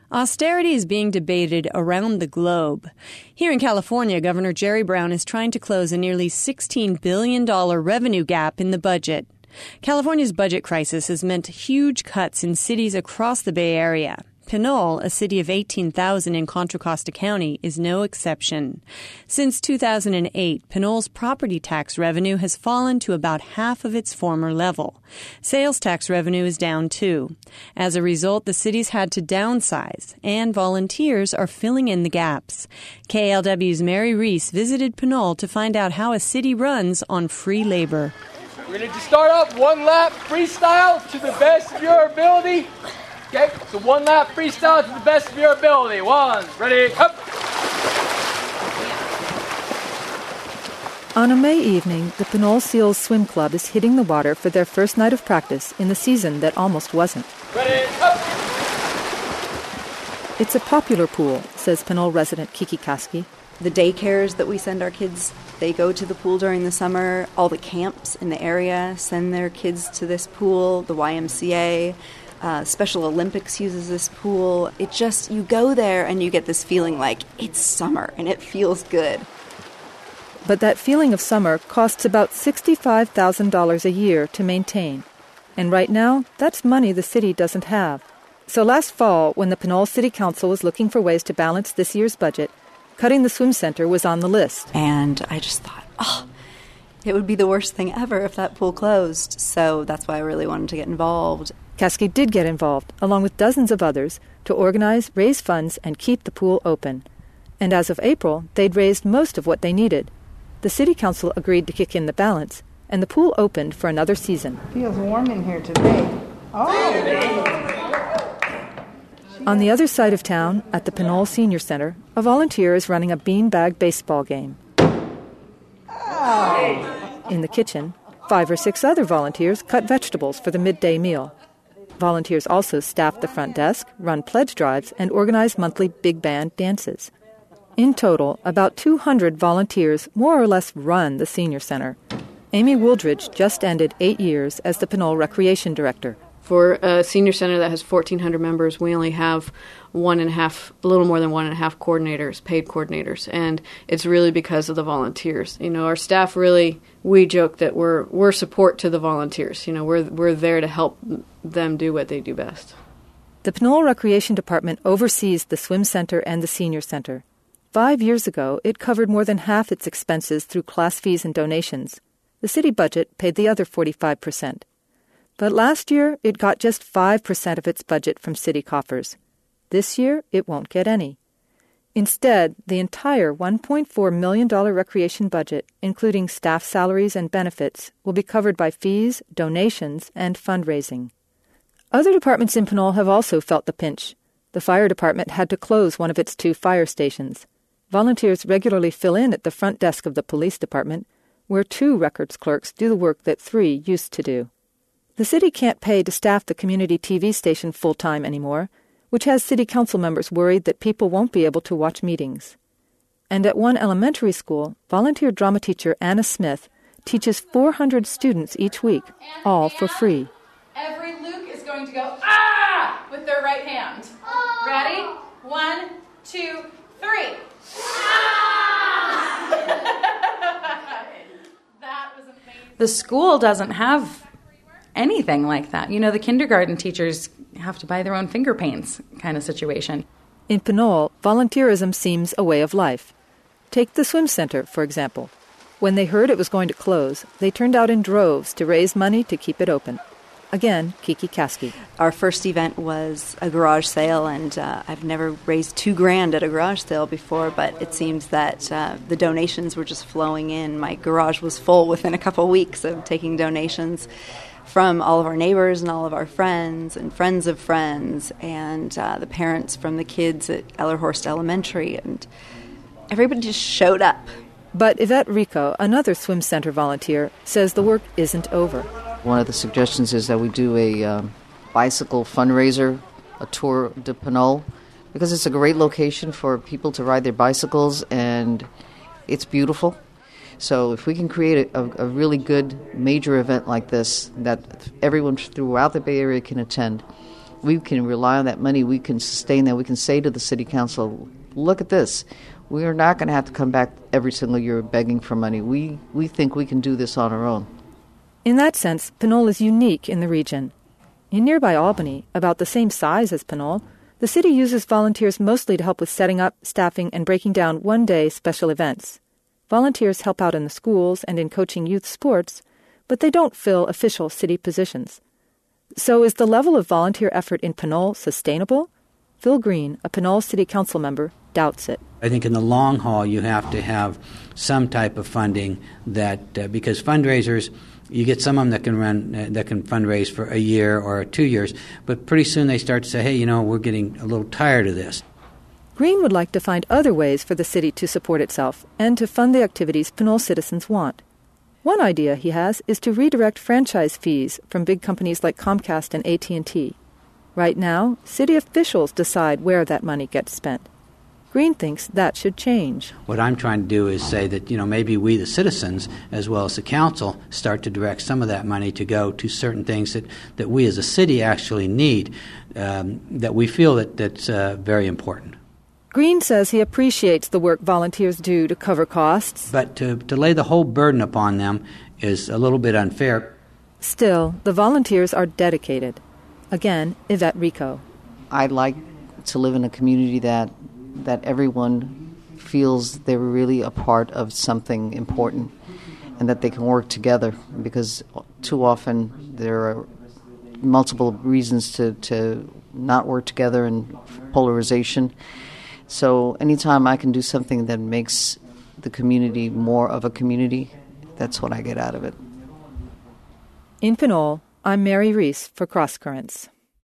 Austerity is being debated around the globe. Here in California, Governor Jerry Brown is trying to close a nearly $16 billion revenue gap in the budget. California's budget crisis has meant huge cuts in cities across the Bay Area. Pinole, a city of 18,000 in Contra Costa County, is no exception. Since 2008, Pinole's property tax revenue has fallen to about half of its former level. Sales tax revenue is down too. As a result, the city's had to downsize, and volunteers are filling in the gaps. KLW's Mary Reese visited Pinole to find out how a city runs on free labor. We're going to start off one lap freestyle to the best of your ability. Okay, so one lap freestyle to the best of your ability. One, ready, up. On a May evening, the Pinole Seals Swim Club is hitting the water for their first night of practice in the season that almost wasn't. Ready, up. It's a popular pool, says Pinole resident Kiki Kaski. The daycares that we send our kids, they go to the pool during the summer. All the camps in the area send their kids to this pool. The YMCA. Special Olympics uses this pool. It just, you go there and you get this feeling like it's summer and it feels good. But that feeling of summer costs about $65,000 a year to maintain. And right now, that's money the city doesn't have. So last fall, when the Pinole City Council was looking for ways to balance this year's budget, cutting the swim center was on the list. And I just thought, it would be the worst thing ever if that pool closed. So that's why I really wanted to get involved. Kaski did get involved, along with dozens of others, to organize, raise funds, and keep the pool open. And as of April, they'd raised most of what they needed. The city council agreed to kick in the balance, and the pool opened for another season. Feels warm in here today. On the other side of town, at the Pinole Senior Center, a volunteer is running a beanbag baseball game. In the kitchen, 5 or 6 other volunteers cut vegetables for the midday meal. Volunteers also staff the front desk, run pledge drives, and organize monthly big band dances. In total, about 200 volunteers more or less run the senior center. Amy Wooldridge just ended 8 years as the Pinole Recreation Director. For a senior center that has 1,400 members, we only have a little more than 1.5 coordinators, paid coordinators, and it's really because of the volunteers. You know, our staff really, we joke that we're support to the volunteers. You know, we're there to help them do what they do best. The Pinole Recreation Department oversees the swim center and the senior center. 5 years ago, it covered more than half its expenses through class fees and donations. The city budget paid the other 45%. But last year, it got just 5% of its budget from city coffers. This year, it won't get any. Instead, the entire $1.4 million recreation budget, including staff salaries and benefits, will be covered by fees, donations, and fundraising. Other departments in Pinole have also felt the pinch. The fire department had to close one of its 2 fire stations. Volunteers regularly fill in at the front desk of the police department, where 2 records clerks do the work that 3 used to do. The city can't pay to staff the community TV station full-time anymore, which has city council members worried that people won't be able to watch meetings. And at one elementary school, volunteer drama teacher Anna Smith teaches 400 students each week, all for free. Every Luke is going to go, ah, with their right hand. Ready? 1, 2, 3. Ah! That was amazing. The school doesn't have anything like that. You know, the kindergarten teachers have to buy their own finger paints kind of situation. In Pinole, volunteerism seems a way of life. Take the swim center, for example. When they heard it was going to close, they turned out in droves to raise money to keep it open. Again, Kiki Kaski. Our first event was a garage sale, and I've never raised $2,000 at a garage sale before, but it seems that the donations were just flowing in. My garage was full within a couple weeks of taking donations from all of our neighbors and all of our friends and friends of friends and the parents from the kids at Ellerhorst Elementary, and everybody just showed up. But Yvette Rico, another swim center volunteer, says the work isn't over. One of the suggestions is that we do a bicycle fundraiser, a tour de Pinole, because it's a great location for people to ride their bicycles and it's beautiful. So if we can create a really good major event like this that everyone throughout the Bay Area can attend, we can rely on that money. We can sustain that. We can say to the city council, look at this. We are not going to have to come back every single year begging for money. We think we can do this on our own. In that sense, Pinole is unique in the region. In nearby Albany, about the same size as Pinole, the city uses volunteers mostly to help with setting up, staffing, and breaking down one-day special events. Volunteers help out in the schools and in coaching youth sports, but they don't fill official city positions. So is the level of volunteer effort in Pinole sustainable? Phil Green, a Pinole City Council member, doubts it. I think in the long haul you have to have some type of funding that because fundraisers, you get some of them that can fundraise for a year or 2 years, but pretty soon they start to say, hey, we're getting a little tired of this. Green would like to find other ways for the city to support itself and to fund the activities Pinole citizens want. One idea he has is to redirect franchise fees from big companies like Comcast and AT&T. Right now, city officials decide where that money gets spent. Green thinks that should change. What I'm trying to do is say that, maybe we, the citizens, as well as the council, start to direct some of that money to go to certain things that we as a city actually need, that we feel that's very important. Green says he appreciates the work volunteers do to cover costs. But to lay the whole burden upon them is a little bit unfair. Still, the volunteers are dedicated. Again, Yvette Rico. I'd like to live in a community that everyone feels they're really a part of something important and that they can work together, because too often there are multiple reasons to not work together and polarization. So anytime I can do something that makes the community more of a community, that's what I get out of it. In Pinole, I'm Mary Reese for Cross Currents.